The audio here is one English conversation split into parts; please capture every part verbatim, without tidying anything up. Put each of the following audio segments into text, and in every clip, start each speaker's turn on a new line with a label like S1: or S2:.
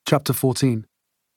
S1: Chapter fourteen.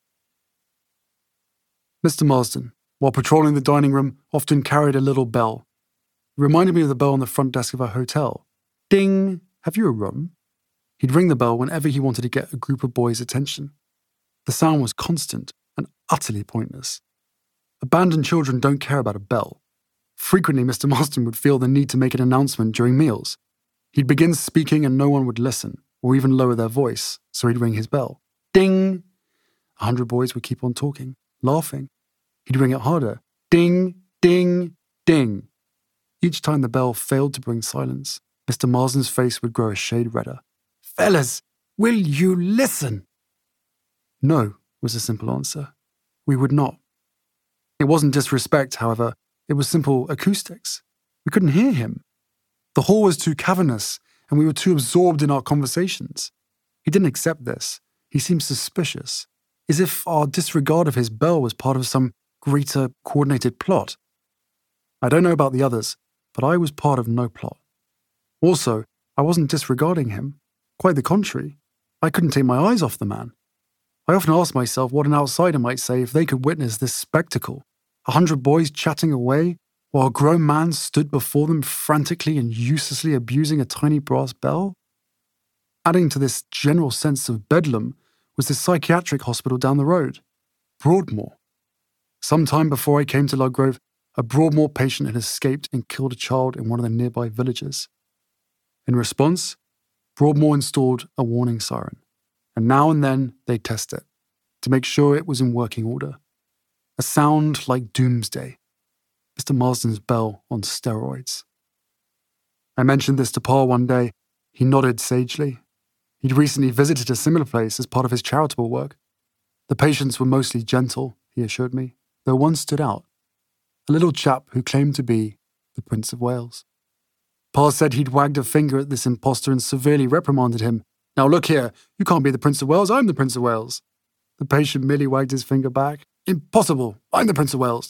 S1: Mister Marsden, while patrolling the dining room, often carried a little bell. It reminded me of the bell on the front desk of a hotel. Ding! Have you a room? He'd ring the bell whenever he wanted to get a group of boys' attention. The sound was constant and utterly pointless. Abandoned children don't care about a bell. Frequently, Mister Marsden would feel the need to make an announcement during meals. He'd begin speaking and no one would listen, or even lower their voice, so he'd ring his bell. Ding! A hundred boys would keep on talking, laughing. He'd ring it harder. Ding, ding, ding. Each time the bell failed to bring silence, Mister Marsden's face would grow a shade redder. Fellas, will you listen? No, was the simple answer. We would not. It wasn't disrespect, however. It was simple acoustics. We couldn't hear him. The hall was too cavernous, and we were too absorbed in our conversations. He didn't accept this. He seemed suspicious, as if our disregard of his bell was part of some greater, coordinated plot. I don't know about the others, but I was part of no plot. Also, I wasn't disregarding him. Quite the contrary. I couldn't take my eyes off the man. I often asked myself what an outsider might say if they could witness this spectacle. A hundred boys chatting away, while a grown man stood before them frantically and uselessly abusing a tiny brass bell. Adding to this general sense of bedlam was the psychiatric hospital down the road, Broadmoor. Some time before I came to Ludgrove, a Broadmoor patient had escaped and killed a child in one of the nearby villages. In response, Broadmoor installed a warning siren, and now and then they'd test it to make sure it was in working order. A sound like doomsday. Mister Marsden's bell on steroids. I mentioned this to Pa one day. He nodded sagely. He'd recently visited a similar place as part of his charitable work. The patients were mostly gentle, he assured me, though one stood out. A little chap who claimed to be the Prince of Wales. Pa said he'd wagged a finger at this impostor and severely reprimanded him. Now look here, you can't be the Prince of Wales, I'm the Prince of Wales. The patient merely wagged his finger back. Impossible, I'm the Prince of Wales.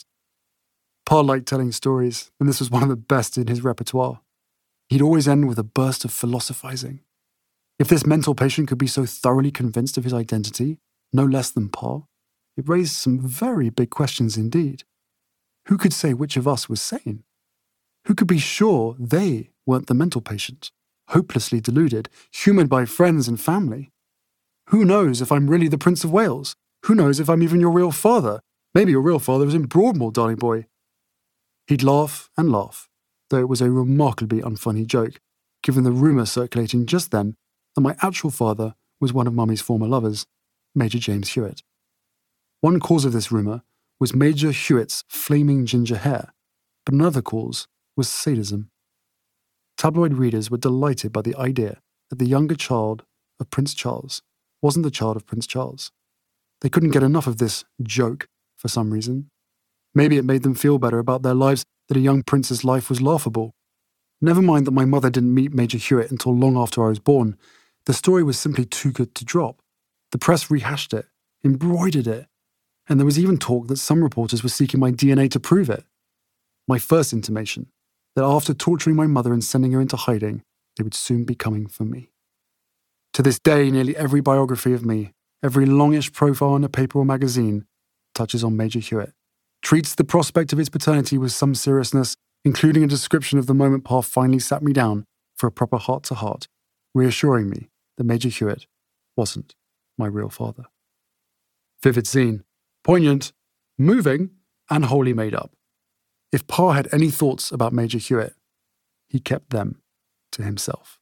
S1: Pa liked telling stories, and this was one of the best in his repertoire. He'd always end with a burst of philosophizing. If this mental patient could be so thoroughly convinced of his identity, no less than Pa, it raised some very big questions indeed. Who could say which of us was sane? Who could be sure they weren't the mental patient, hopelessly deluded, humoured by friends and family? Who knows if I'm really the Prince of Wales? Who knows if I'm even your real father? Maybe your real father was in Broadmoor, darling boy. He'd laugh and laugh, though it was a remarkably unfunny joke, given the rumour circulating just then that my actual father was one of Mummy's former lovers, Major James Hewitt. One cause of this rumour was Major Hewitt's flaming ginger hair, but another cause was sadism. Tabloid readers were delighted by the idea that the younger child of Prince Charles wasn't the child of Prince Charles. They couldn't get enough of this joke for some reason. Maybe it made them feel better about their lives that a young prince's life was laughable. Never mind that my mother didn't meet Major Hewitt until long after I was born. The story was simply too good to drop. The press rehashed it, embroidered it, and there was even talk that some reporters were seeking my D N A to prove it. My first intimation that after torturing my mother and sending her into hiding, they would soon be coming for me. To this day, nearly every biography of me, every longish profile in a paper or magazine, touches on Major Hewitt, treats the prospect of his paternity with some seriousness, including a description of the moment Pa finally sat me down for a proper heart-to-heart, reassuring me that Major Hewitt wasn't my real father. Vivid scene, poignant, moving, and wholly made up. If Pa had any thoughts about Major Hewitt, he kept them to himself.